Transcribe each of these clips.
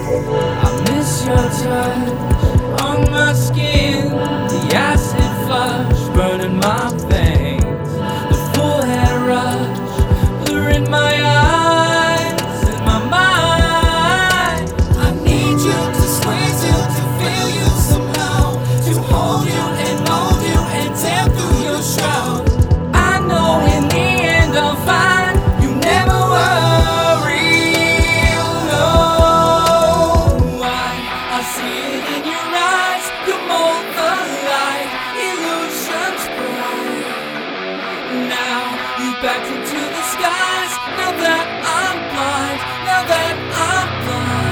I miss your touch on my skin, the acid flush burning my veins, the full head rush blurring my eyes and my mind. I need you to squeeze you, to feel you somehow, to hold you and mold you and tear through your shroud. I know in the end I'll find you never worry. No, I see it in your eyes. You mold the light, illusions bright. Now you backed into the skies. Now that I'm blind, now that I'm blind.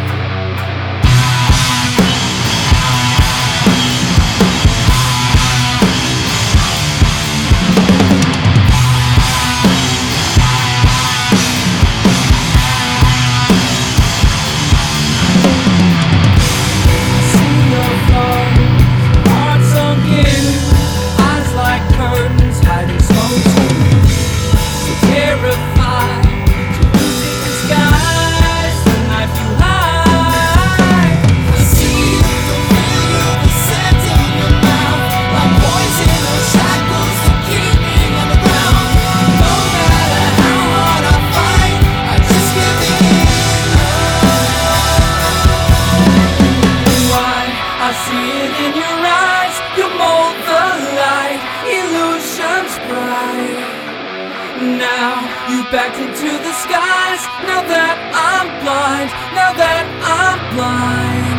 Now you backed into the skies. Now that I'm blind, now that I'm blind.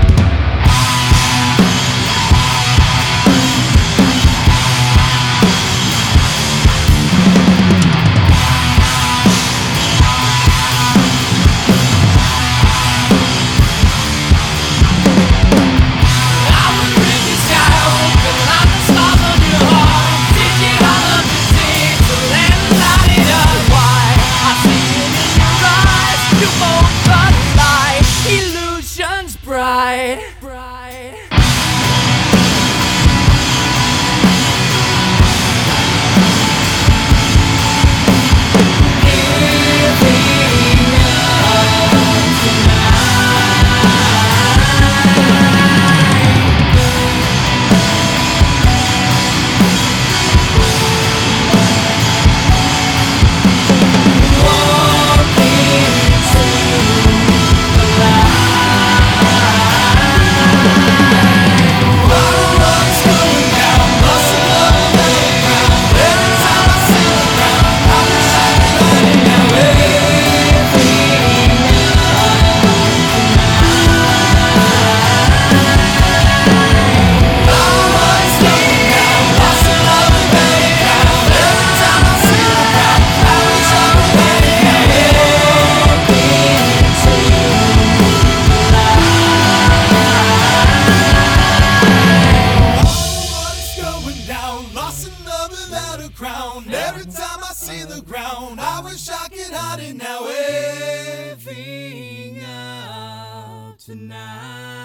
Bright. Every time I see the ground, I wish I could hide it now. Waving out tonight.